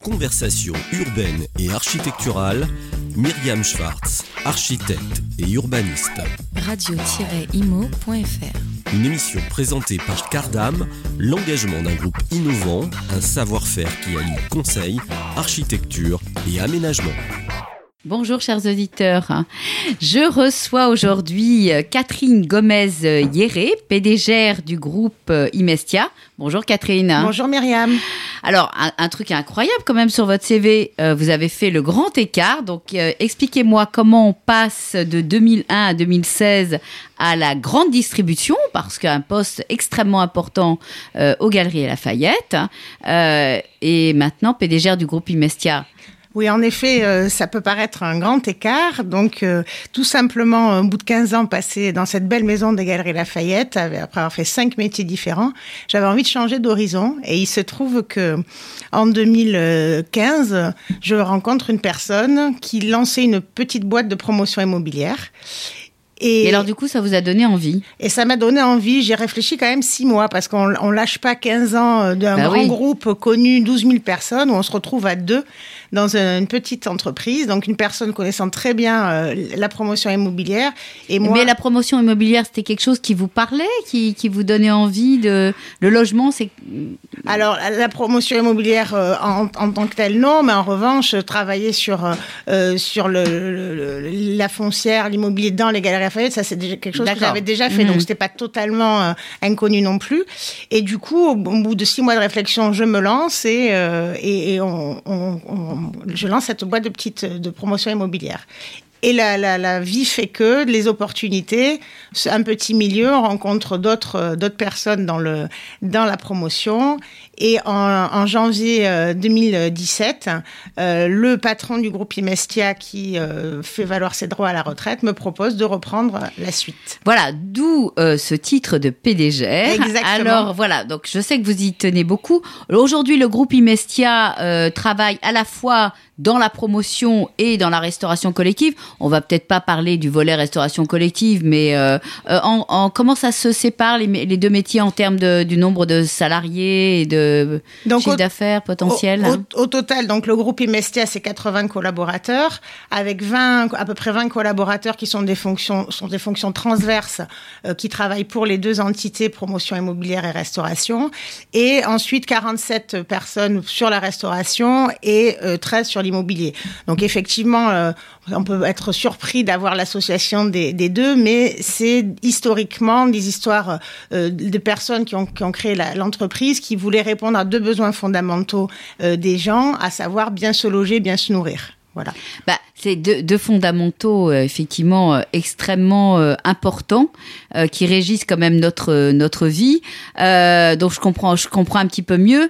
Conversation urbaine et architecturale, Myriam Schwartz, architecte et urbaniste. Radio-imo.fr. Une émission présentée par Cardam, l'engagement d'un groupe innovant, un savoir-faire qui allie conseil, architecture et aménagement. Bonjour chers auditeurs, je reçois aujourd'hui Catherine Gomez-Yéré, PDG du groupe Imestia. Bonjour Catherine. Bonjour Myriam. Alors un truc incroyable quand même sur votre CV, vous avez fait le grand écart, donc expliquez-moi comment on passe de 2001 à 2016 à la grande distribution, parce qu'un poste extrêmement important aux Galeries Lafayette, et maintenant PDG du groupe Imestia. Oui, en effet, ça peut paraître un grand écart. Donc, tout simplement, au bout de 15 ans passés dans cette belle maison des Galeries Lafayette, après avoir fait 5 métiers différents, j'avais envie de changer d'horizon. Et il se trouve que en 2015, je rencontre une personne qui lançait une petite boîte de promotion immobilière. Et alors, du coup, ça vous a donné envie? Et ça m'a donné envie. J'ai réfléchi quand même 6 mois parce qu'on lâche pas 15 ans d'un grand groupe connu, 12 000 personnes, où on se retrouve à 2 dans une petite entreprise. Donc, une personne connaissant très bien la promotion immobilière. Et moi... Mais la promotion immobilière, c'était quelque chose qui vous parlait, qui vous donnait envie de... Le logement, c'est... Alors, la promotion immobilière en tant que telle, non. Mais en revanche, travailler sur la foncière, l'immobilier dans les Galeries Lafayette, ça c'est déjà quelque chose que j'avais déjà fait, donc c'était pas totalement inconnu non plus. Et du coup, au bout de 6 mois de réflexion, je me lance et je lance cette boîte de promotion immobilière. Et la vie fait que les opportunités, un petit milieu, on rencontre d'autres personnes dans la promotion. Et en janvier 2017, le patron du groupe Imestia, qui fait valoir ses droits à la retraite, me propose de reprendre la suite. Voilà, d'où ce titre de PDG. Exactement. Alors voilà, donc je sais que vous y tenez beaucoup. Aujourd'hui, le groupe Imestia travaille à la fois dans la promotion et dans la restauration collective. On va peut-être pas parler du volet restauration collective, mais comment ça se sépare les deux métiers en termes du nombre de salariés et de chiffre d'affaires potentiel? Au total, donc le groupe Imestia, c'est 80 collaborateurs, avec à peu près 20 collaborateurs qui sont des fonctions transverses qui travaillent pour les 2 entités, promotion immobilière et restauration, et ensuite 47 personnes sur la restauration et 13 sur l'immobilier. Donc effectivement, on peut être surpris d'avoir l'association des deux, mais c'est historiquement des histoires de personnes qui ont créé l'entreprise, qui voulaient répondre à 2 besoins fondamentaux des gens, à savoir bien se loger, bien se nourrir. Voilà. C'est deux fondamentaux effectivement extrêmement importants qui régissent quand même notre vie. Donc je comprends un petit peu mieux.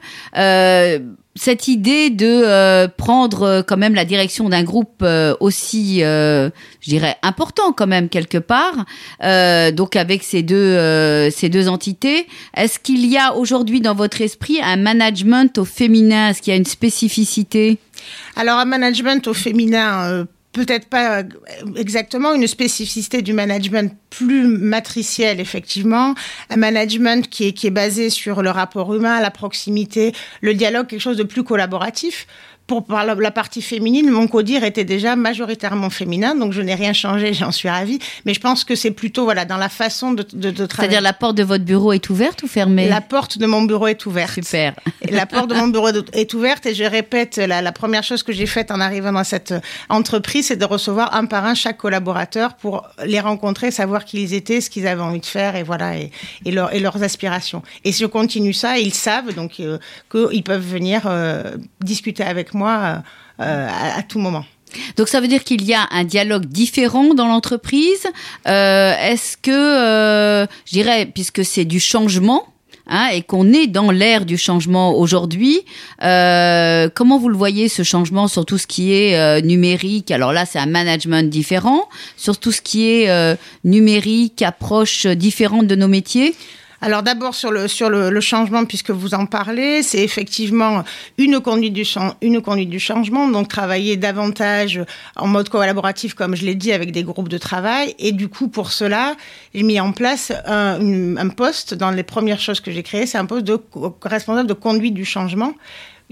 Cette idée de prendre quand même la direction d'un groupe aussi, je dirais, important quand même quelque part, donc avec ces deux entités, est-ce qu'il y a aujourd'hui dans votre esprit un management au féminin? Est-ce qu'il y a une spécificité? Alors, un management au féminin... peut-être pas exactement, une spécificité du management plus matriciel, effectivement. Un management qui est basé sur le rapport humain, la proximité, le dialogue, quelque chose de plus collaboratif. Pour la partie féminine, mon codir était déjà majoritairement féminin, donc je n'ai rien changé, j'en suis ravie. Mais je pense que c'est plutôt dans la façon de travailler. C'est-à-dire la porte de votre bureau est ouverte ou fermée? La porte de mon bureau est ouverte. Super. La porte de mon bureau est ouverte et je répète, la première chose que j'ai faite en arrivant dans cette entreprise, c'est de recevoir un par un chaque collaborateur pour les rencontrer, savoir qui ils étaient, ce qu'ils avaient envie de faire et voilà, et leurs aspirations. Et si je continue ça, ils savent donc qu'ils peuvent venir discuter avec moi à tout moment. Donc ça veut dire qu'il y a un dialogue différent dans l'entreprise. Est-ce que, je dirais, puisque c'est du changement, et qu'on est dans l'ère du changement aujourd'hui, comment vous le voyez, ce changement sur tout ce qui est numérique? Alors là, c'est un management différent. Sur tout ce qui est numérique, approche différente de nos métiers? Alors d'abord sur le changement, puisque vous en parlez, c'est effectivement une conduite du changement, donc travailler davantage en mode collaboratif, comme je l'ai dit, avec des groupes de travail. Et du coup, pour cela, j'ai mis en place un poste. Dans les premières choses que j'ai créées, c'est un poste de responsable de conduite du changement.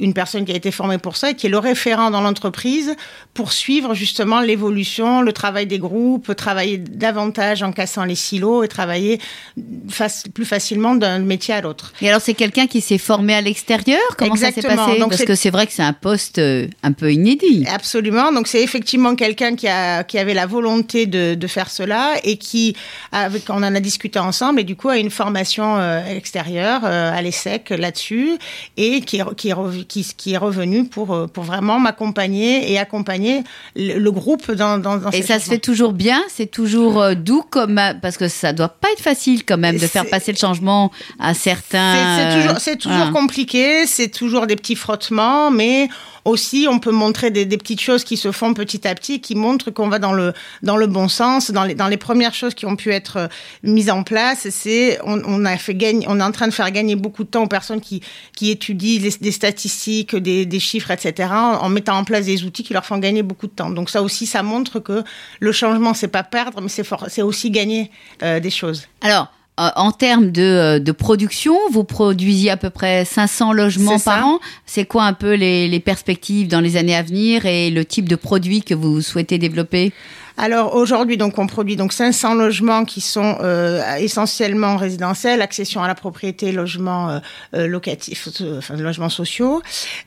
une personne qui a été formée pour ça et qui est le référent dans l'entreprise pour suivre justement l'évolution, le travail des groupes, travailler davantage en cassant les silos et travailler plus facilement d'un métier à l'autre. Et alors, c'est quelqu'un qui s'est formé à l'extérieur? Comment Exactement. Ça s'est passé? Donc, parce que c'est vrai que c'est un poste un peu inédit. Absolument. Donc, c'est effectivement quelqu'un qui avait la volonté de faire cela et on en a discuté ensemble et du coup a une formation extérieure à l'ESSEC là-dessus et qui est revenu pour vraiment m'accompagner et accompagner le groupe dans Et ça se fait toujours bien? C'est toujours doux parce que ça doit pas être facile quand même de faire passer le changement à certains. C'est toujours compliqué, c'est toujours des petits frottements, mais aussi, on peut montrer des petites choses qui se font petit à petit, qui montrent qu'on va dans le bon sens. Dans les premières choses qui ont pu être mises en place, on est en train de faire gagner beaucoup de temps aux personnes qui étudient des statistiques, des chiffres, etc., en mettant en place des outils qui leur font gagner beaucoup de temps. Donc ça aussi, ça montre que le changement, c'est pas perdre, mais c'est aussi gagner des choses. Alors, en termes de production, vous produisiez à peu près 500 logements par an. C'est quoi un peu les perspectives dans les années à venir et le type de produit que vous souhaitez développer? Alors aujourd'hui, donc on produit donc 500 logements qui sont essentiellement résidentiels, accession à la propriété, logements locatifs, logements sociaux.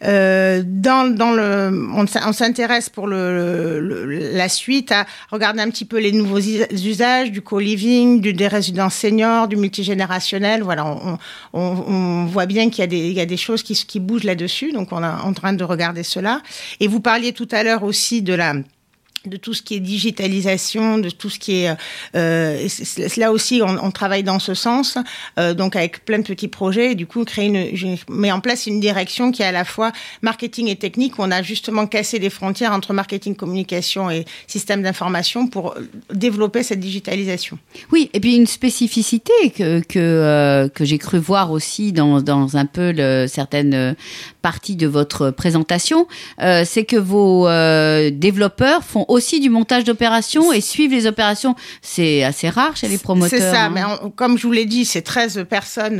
On s'intéresse pour la suite à regarder un petit peu les nouveaux usages du co-living, des résidences seniors, du multigénérationnel. Voilà, on voit bien qu'il y a des choses qui bougent là-dessus, donc on est en train de regarder cela. Et vous parliez tout à l'heure aussi de tout ce qui est digitalisation, de tout ce qui est... là aussi, on travaille dans ce sens, donc avec plein de petits projets, et du coup, met en place une direction qui est à la fois marketing et technique, où on a justement cassé les frontières entre marketing, communication et système d'information pour développer cette digitalisation. Oui, et puis une spécificité que j'ai cru voir aussi dans un peu certaines parties de votre présentation, c'est que vos développeurs font aussi du montage d'opérations et suivent les opérations. C'est assez rare chez les promoteurs. C'est ça, mais comme je vous l'ai dit, c'est 13 personnes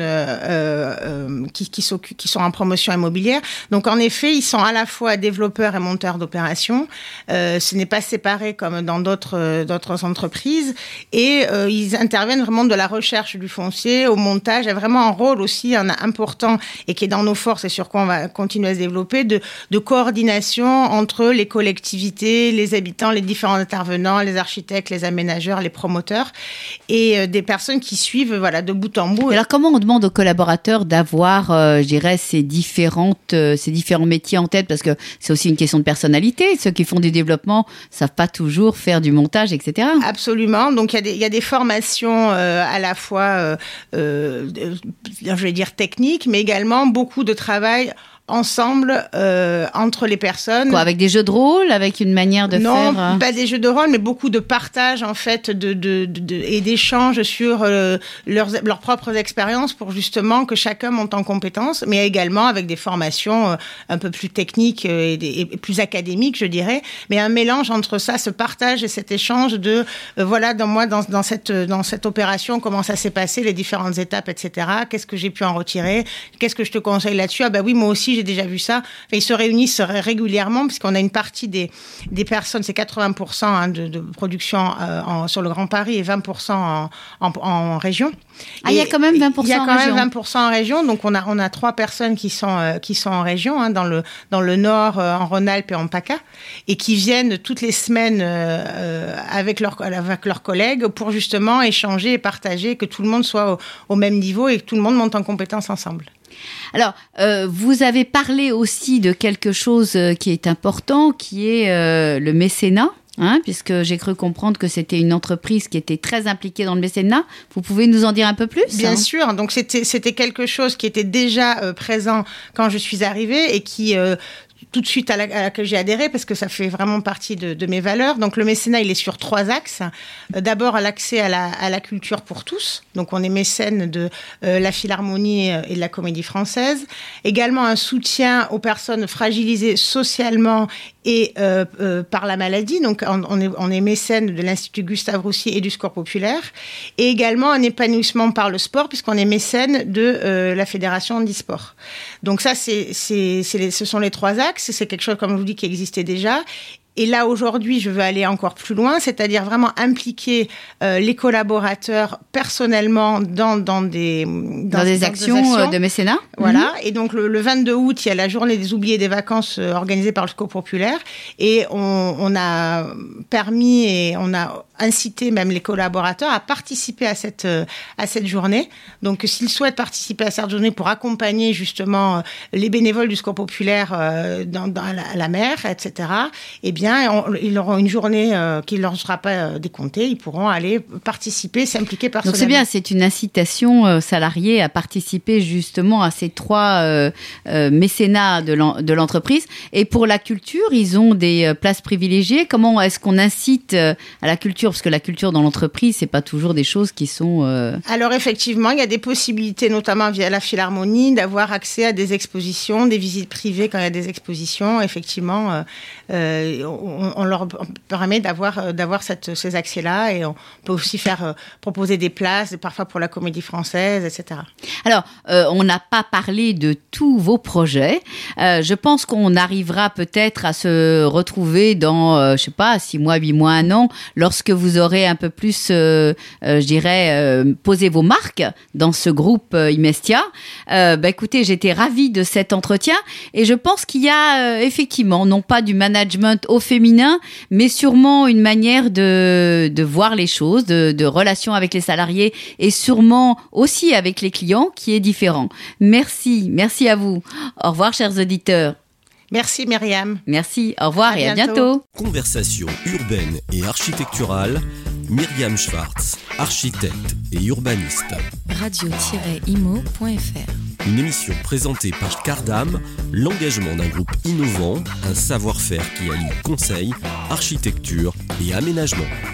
qui sont en promotion immobilière. Donc en effet, ils sont à la fois développeurs et monteurs d'opérations. Ce n'est pas séparé comme dans d'autres entreprises. Et ils interviennent vraiment de la recherche du foncier au montage. Il y a vraiment un rôle aussi important et qui est dans nos forces et sur quoi on va continuer à se développer, de coordination entre les collectivités, les habitants, les différents intervenants, les architectes, les aménageurs, les promoteurs et des personnes qui suivent de bout en bout. Alors comment on demande aux collaborateurs d'avoir, je dirais, ces différents métiers en tête, parce que c'est aussi une question de personnalité. Ceux qui font du développement savent pas toujours faire du montage, etc. Absolument. Donc il y a des formations à la fois, je vais dire techniques, mais également beaucoup de travail ensemble entre les personnes. Quoi, avec des jeux de rôle, avec une manière de faire... Non, pas des jeux de rôle, mais beaucoup de partage en fait et d'échanges sur leurs propres expériences pour justement que chacun monte en compétences, mais également avec des formations un peu plus techniques et plus académiques, je dirais, mais un mélange entre ça, ce partage et cet échange de dans cette opération, comment ça s'est passé, les différentes étapes, etc. Qu'est-ce que j'ai pu en retirer? Qu'est-ce que je te conseille là-dessus? Ah bah oui, moi aussi j'ai déjà vu ça. Enfin, ils se réunissent régulièrement puisqu'on a une partie des personnes, c'est 80% de production sur le Grand Paris et 20% en région. Ah, il y a quand même 20% en région. Il y a quand même 20% en région. Donc on a 3 personnes qui sont en région, dans le Nord, en Rhône-Alpes et en PACA, et qui viennent toutes les semaines avec leurs collègues pour justement échanger et partager, que tout le monde soit au même niveau et que tout le monde monte en compétences ensemble. Alors, vous avez parlé aussi de quelque chose qui est important, qui est le mécénat. Puisque j'ai cru comprendre que c'était une entreprise qui était très impliquée dans le mécénat. Vous pouvez nous en dire un peu plus? Bien sûr. Donc, c'était quelque chose qui était déjà présent quand je suis arrivée et qui... tout de suite à laquelle j'ai adhéré parce que ça fait vraiment partie de mes valeurs. Donc le mécénat, il est sur 3 axes. D'abord, l'accès à la culture pour tous. Donc on est mécène de la Philharmonie et de la Comédie Française. Également un soutien aux personnes fragilisées socialement et par la maladie. Donc, on est mécène de l'Institut Gustave Roussy et du Secours populaire. Et également un épanouissement par le sport, puisqu'on est mécène de la Fédération handisport. Donc ça, ce sont les 3 axes. C'est quelque chose, comme je vous dis, qui existait déjà. Et là, aujourd'hui, je veux aller encore plus loin, c'est-à-dire vraiment impliquer les collaborateurs personnellement dans des actions de mécénat. Voilà. Et donc, le 22 août, il y a la journée des oubliés des vacances organisée par le Secours populaire. Et on a permis et on a incité même les collaborateurs à participer à cette journée. Donc, s'ils souhaitent participer à cette journée pour accompagner justement les bénévoles du Secours populaire dans la mer, etc., eh bien, ils auront une journée qui ne leur sera pas décomptée. Ils pourront aller participer, s'impliquer personnellement. Donc c'est bien, c'est une incitation salariée à participer justement à ces 3 mécénats de l'entreprise. Et pour la culture, ils ont des places privilégiées. Comment est-ce qu'on incite à la culture ? Parce que la culture dans l'entreprise, c'est pas toujours des choses qui sont... Alors effectivement, il y a des possibilités, notamment via la Philharmonie, d'avoir accès à des expositions, des visites privées quand il y a des expositions. Effectivement, on leur permet d'avoir ces accès-là, et on peut aussi proposer des places, parfois pour la Comédie Française, etc. Alors, on n'a pas parlé de tous vos projets. Je pense qu'on arrivera peut-être à se retrouver dans, je sais pas, 6 mois, 8 mois, 1 an, lorsque vous aurez un peu plus, posé vos marques dans ce groupe Imestia. Écoutez, j'étais ravie de cet entretien, et je pense qu'il y a effectivement, non pas du management au féminin, mais sûrement une manière de voir les choses, de relation avec les salariés, et sûrement aussi avec les clients, qui est différent. Merci à vous. Au revoir, chers auditeurs. Merci Myriam. Merci, au revoir et à bientôt. Conversation urbaine et architecturale, Myriam Schwartz, architecte et urbaniste. radio-imo.fr. Une émission présentée par Cardam, l'engagement d'un groupe innovant, un savoir-faire qui allie conseil, architecture et aménagement.